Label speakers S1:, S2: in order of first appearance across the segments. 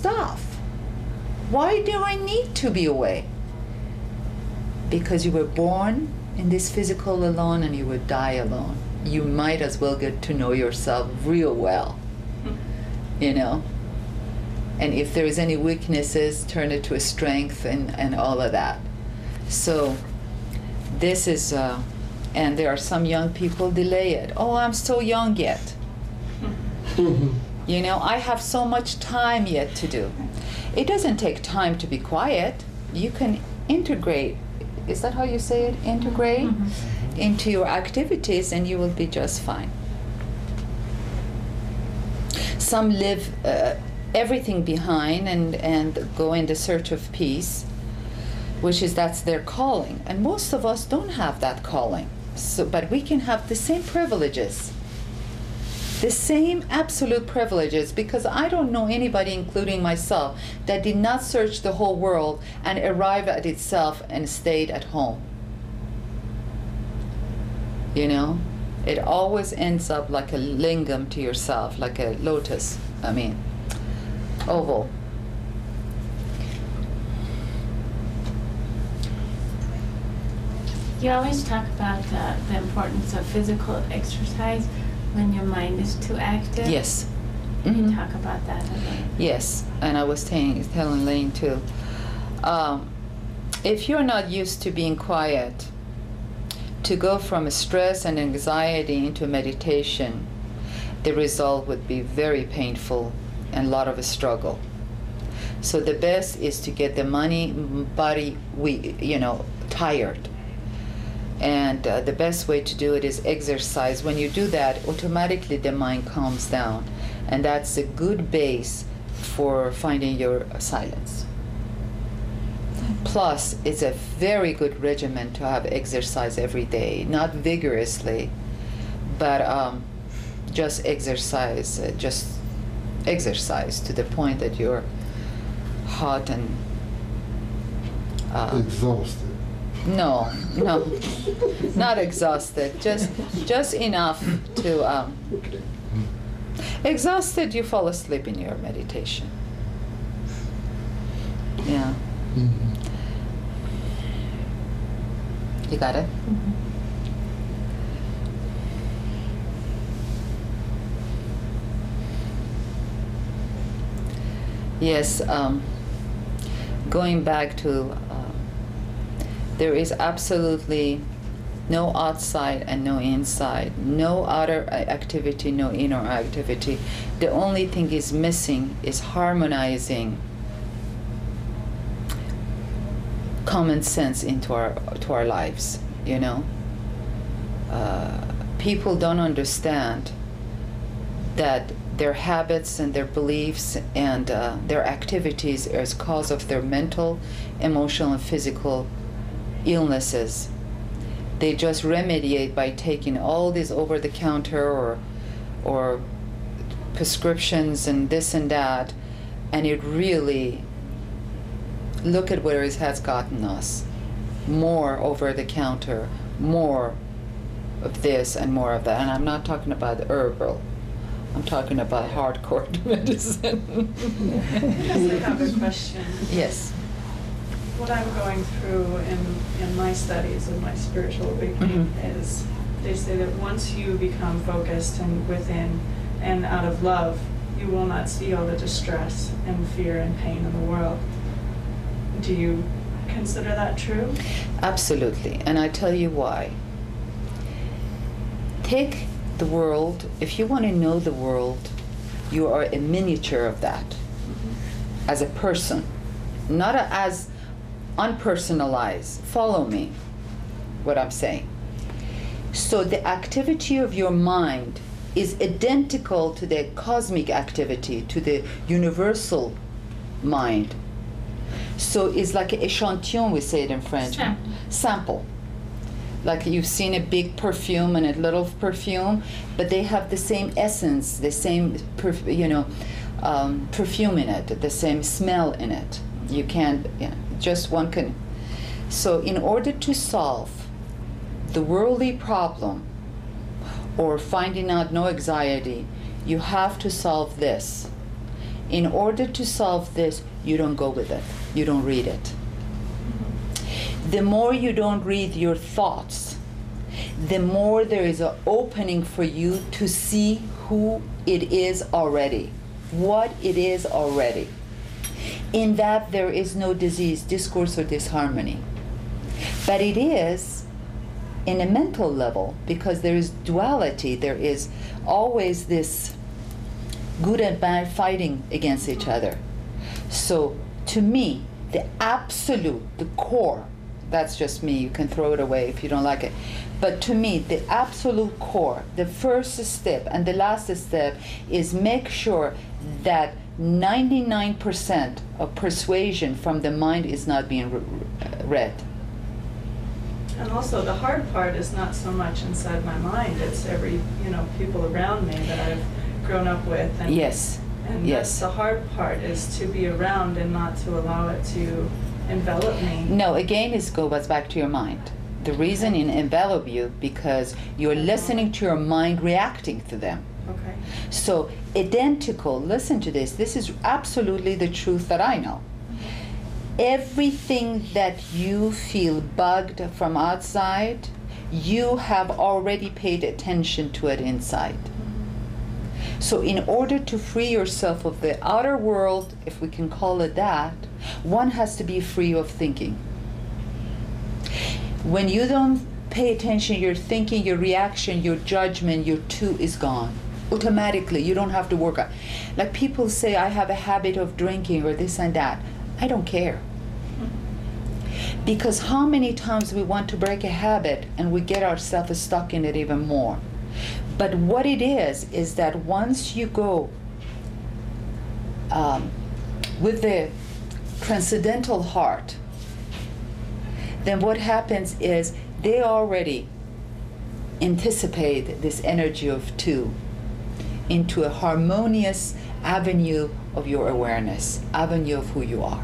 S1: stuff. Why do I need to be away? Because you were born in this physical alone and you would die alone. You might as well get to know yourself real well, you know? And if there's any weaknesses, turn it to a strength and all of that. So this is, and there are some young people delay it. Oh, I'm so young yet. You know, I have so much time yet to do. It doesn't take time to be quiet. You can integrate, is that how you say it? Integrate into your activities and you will be just fine. Some live everything behind and go in the search of peace, which is that's their calling. And most of us don't have that calling. So, but we can have the same privileges, the same absolute privileges, because I don't know anybody, including myself, that did not search the whole world and arrive at itself and stayed at home. You know, it always ends up like a lingam to yourself, like a lotus, oval.
S2: You always talk about the importance of physical exercise when your mind is too active.
S1: Yes.
S2: Can you talk about that a little?
S1: Yes, and I was telling Lane too. If you're not used to being quiet, to go from stress and anxiety into meditation, the result would be very painful and a lot of a struggle. So the best is to get the body tired. And the best way to do it is exercise. When you do that, automatically the mind calms down. And that's a good base for finding your silence. Plus, it's a very good regimen to have exercise every day. Not vigorously, but just exercise. Just exercise to the point that you're hot and...
S3: exhausted.
S1: No, not exhausted. Just enough to. Exhausted, you fall asleep in your meditation. Yeah.
S3: Mm-hmm.
S1: You got it?
S2: Mm-hmm.
S1: Yes. Going back to. There is absolutely no outside and no inside, no outer activity, no inner activity. The only thing is missing is harmonizing common sense into our lives, you know. People don't understand that their habits and their beliefs and their activities are as cause of their mental, emotional, and physical illnesses. They just remediate by taking all these over-the-counter or prescriptions and this and that, and it really, look at where it has gotten us. More over-the-counter, more of this and more of that. And I'm not talking about herbal. I'm talking about hardcore medicine.
S4: I have a question.
S1: Yes.
S4: What I'm going through in my studies of my spiritual awakening is they say that once you become focused and within and out of love, you will not see all the distress and fear and pain in the world. Do you consider that true?
S1: Absolutely, and I tell you why. Take the world, if you want to know the world, you are a miniature of that as a person, not as unpersonalized. Follow me, what I'm saying. So the activity of your mind is identical to the cosmic activity, to the universal mind. So it's like an échantillon, we say it in French. Sample. Like you've seen a big perfume and a little perfume, but they have the same essence, the same perfume in it, the same smell in it. You can't, just one can. So in order to solve the worldly problem or finding out no anxiety, you have to solve this. in order to solve this, you don't go with it. You don't read it. The more you don't read your thoughts, the more there is an opening for you to see who it is already, what it is already. In that there is no disease, discourse, or disharmony. But it is in a mental level, because there is duality, there is always this good and bad fighting against each other. So to me, the absolute, the core, that's just me, you can throw it away if you don't like it. But to me, the absolute core, the first step and the last step is make sure that 99% of persuasion from the mind is not being read.
S4: And also the hard part is not so much inside my mind, it's every, people around me that I've grown up with. And,
S1: Yes.
S4: And
S1: Yes.
S4: that's the hard part, is to be around and not to allow it to envelop me.
S1: No, again, it goes back to your mind. The reason it envelop you because you're listening to your mind reacting to them.
S4: Okay.
S1: So identical, listen to this, this is absolutely the truth that I know. Everything that you feel bugged from outside, you have already paid attention to it inside. So in order to free yourself of the outer world, if we can call it that, one has to be free of thinking. When you don't pay attention, your thinking, your reaction, your judgment, your two is gone. Automatically, you don't have to work on. Like people say, I have a habit of drinking or this and that. I don't care. Because how many times we want to break a habit and we get ourselves stuck in it even more. But what it is that once you go with the transcendental heart, then what happens is they already anticipate this energy of two into a harmonious avenue of your awareness, avenue of who you are.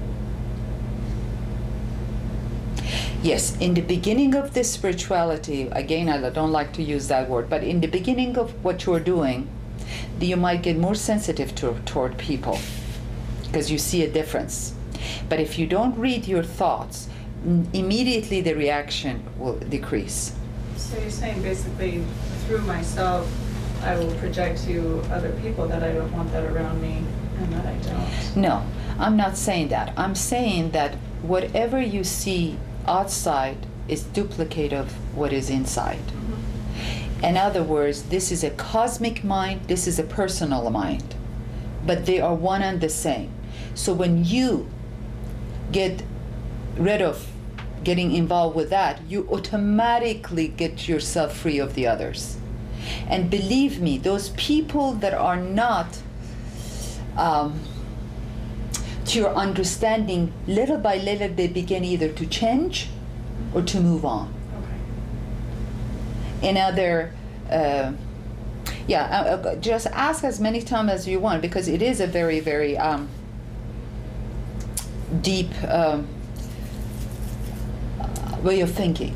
S1: Yes, in the beginning of this spirituality, again, I don't like to use that word, but in the beginning of what you're doing, you might get more sensitive toward people because you see a difference. But if you don't read your thoughts, immediately the reaction will decrease.
S4: So you're saying basically through myself, I will project to other people that I don't want that around me and that I don't.
S1: No, I'm not saying that. I'm saying that whatever you see outside is duplicate of what is inside.
S4: Mm-hmm.
S1: In other words, this is a cosmic mind, this is a personal mind, but they are one and the same. So when you get rid of getting involved with that, you automatically get yourself free of the others. And believe me, those people that are not to your understanding, little by little they begin either to change or to move on.
S4: Okay.
S1: Another, just ask as many times as you want, because it is a very, very deep way of thinking.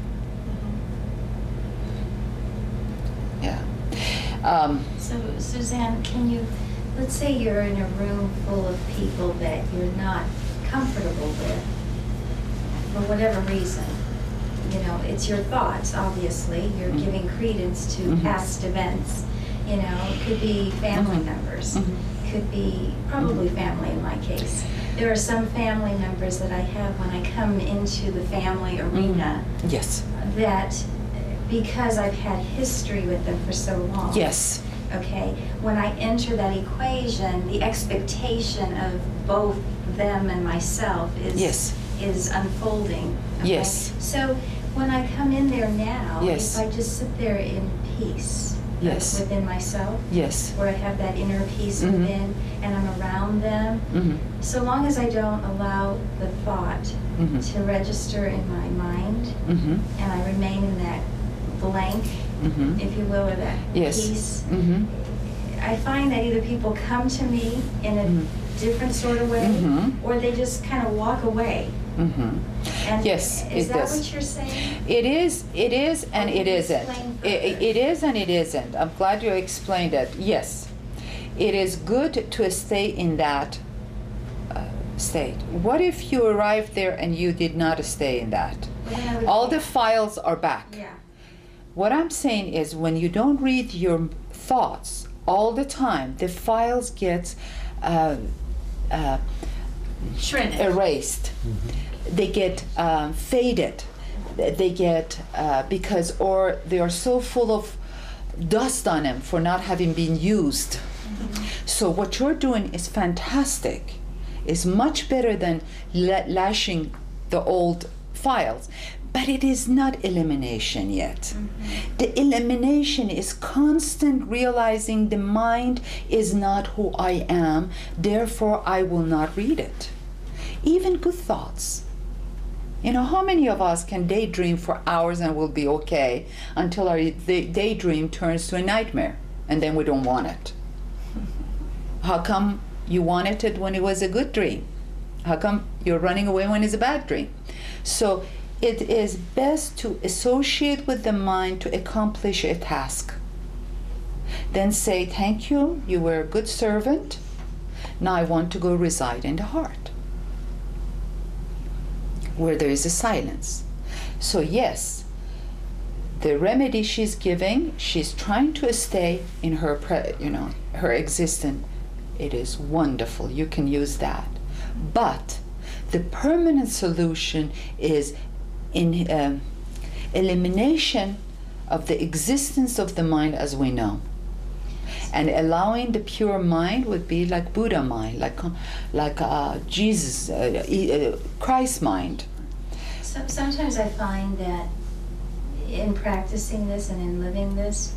S1: Yeah.
S3: So, Suzanne, can you, let's say you're in a room full of people that you're not comfortable with, for whatever reason. You know, it's your thoughts, obviously. You're
S1: Mhm.
S3: giving credence to
S1: Mhm.
S3: past events. You know, it could be family
S1: Mhm.
S3: members.
S1: Mhm.
S3: Could be probably
S1: Mhm.
S3: family in my case. There are some family members that I have when I come into the family arena
S1: Yes.
S3: that, because I've had history with them for so long.
S1: Yes.
S3: Okay, when I enter that equation, the expectation of both them and myself
S1: Yes.
S3: is unfolding. Okay?
S1: Yes.
S3: So when I come in there now,
S1: Yes.
S3: if I just sit there in peace
S1: Yes.
S3: within myself,
S1: Yes.
S3: where I have that inner peace
S1: Mhm.
S3: within, and I'm around them,
S1: Mm-hmm.
S3: so long as I don't allow the thought
S1: Mm-hmm.
S3: to register in my mind,
S1: Mm-hmm.
S3: and I remain in that blank,
S1: Mm-hmm.
S3: if you will, or that
S1: Yes.
S3: peace,
S1: Mm-hmm.
S3: I find that either people come to me in a
S1: Mhm.
S3: different sort of way,
S1: Mhm.
S3: or they just kind of walk away.
S1: Mm-hmm.
S3: And
S1: Yes,
S3: is
S1: it
S3: that
S1: does.
S3: what you're saying?
S1: It is, and
S3: Can
S1: it
S3: you
S1: isn't.
S3: explain
S1: It
S3: further?
S1: is and it isn't. I'm glad you explained it. Yes. it is good to stay in that state. What if you arrived there and you did not stay in that?
S3: Well, then I would
S1: All
S3: be-
S1: the files are back.
S3: Yeah.
S1: What I'm saying is when you don't read your thoughts all the time, the files get
S2: Shredded.
S1: erased. They get faded. They get because or they are so full of dust on them for not having been used. So what you're doing is fantastic. Is much better than lashing the old files, but it is not elimination yet. The elimination is constant realizing the mind is not who I am, therefore I will not read it. Even good thoughts. You know, how many of us can daydream for hours and will be okay until our daydream turns to a nightmare and then we don't want it? How come you wanted it when it was a good dream? How come you're running away when it's a bad dream? So it is best to associate with the mind to accomplish a task. Then say, thank you, you were a good servant. Now I want to go reside in the heart, where there is a silence. So yes, the remedy she's giving, she's trying to stay in her, her existence. It is wonderful. You can use that. But the permanent solution is in elimination of the existence of the mind as we know. And allowing the pure mind would be like Buddha mind, like Jesus, Christ mind.
S3: So, sometimes I find that in practicing this and in living this,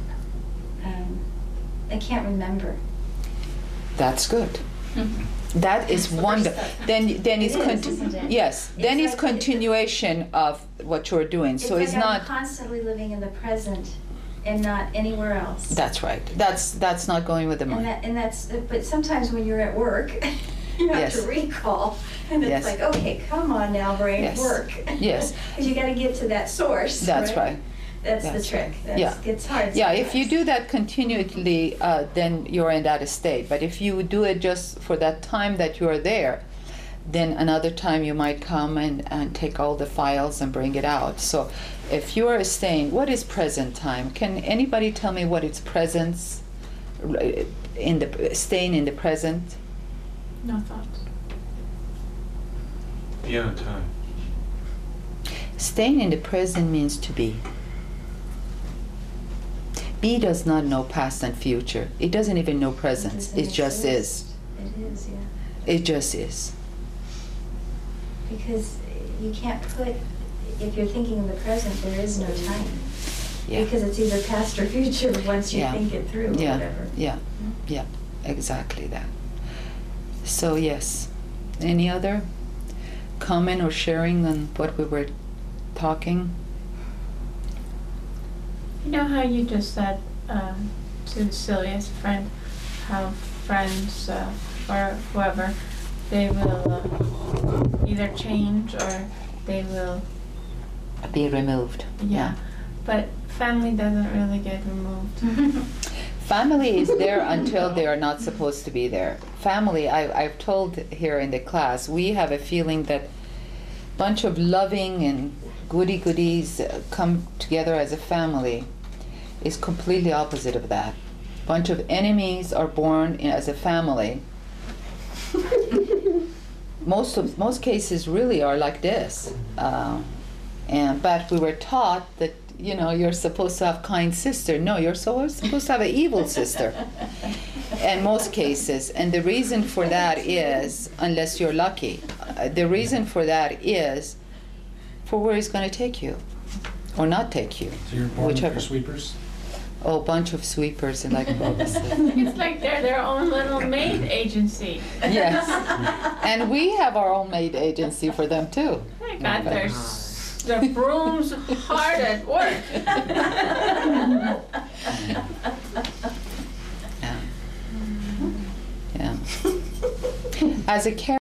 S3: I can't remember.
S1: That's good. That is
S3: That's the
S1: wonderful.
S3: first step.
S1: Then it's
S3: It is, isn't it?
S1: yes. Then
S3: It's
S1: it's
S3: like-
S1: continuation of what you're doing. So
S3: it's
S1: it's
S3: like
S1: not.
S3: I'm constantly living in the present and not anywhere else.
S1: That's right. That's not going with the mind.
S3: But sometimes when you're at work, you have
S1: Yes.
S3: to recall, and it's
S1: Yes.
S3: like, okay, come on now, brain,
S1: Yes.
S3: work.
S1: Yes.
S3: Because you got to get to that source.
S1: That's right.
S3: That's
S1: That's
S3: the trick.
S1: right.
S3: That's,
S1: Yeah.
S3: It's hard.
S1: Yeah, if you
S3: sometimes.
S1: do that continually, then you're in that state. But if you do it just for that time that you're there, then another time you might come and take all the files and bring it out. So if you are staying, what is present time? Can anybody tell me what is presence in the staying in the present?
S2: No thoughts.
S5: Beyond time.
S1: Staying in the present means to be. Be does not know past and future. It doesn't even know present.
S3: doesn't
S1: It just is.
S3: exist. It is, yeah.
S1: It just is.
S3: Because you can't put, if you're thinking in the present, there is no time.
S1: Yeah.
S3: Because it's either past or future once you
S1: Yeah.
S3: think it through or
S1: Yeah,
S3: whatever.
S1: yeah, yeah, exactly that. So yes, any other comment or sharing on what we were talking?
S2: You know how you just said to Sylvia's friend how friends or whoever, they will either change or they will,
S1: Be removed.
S2: yeah. But family doesn't really get removed.
S1: Family is there until they are not supposed to be there. Family, I've told here in the class, we have a feeling that bunch of loving and goodies come together as a family is completely opposite of that. Bunch of enemies are born as a family. Most cases really are like this, but we were taught that you're supposed to have kind sister. No, you're supposed to have an evil sister. In most cases, and the reason for that is, unless you're lucky, the reason for that is for where it's going to take you, or not take you,
S5: So you're born
S1: whichever.
S5: for sweepers?
S1: Oh, bunch of sweepers, like Boba said.
S2: It's like they're their own little maid agency.
S1: Yes, and we have our own maid agency for them too.
S2: They got their brooms hard at work.
S1: Yeah. Yeah. As a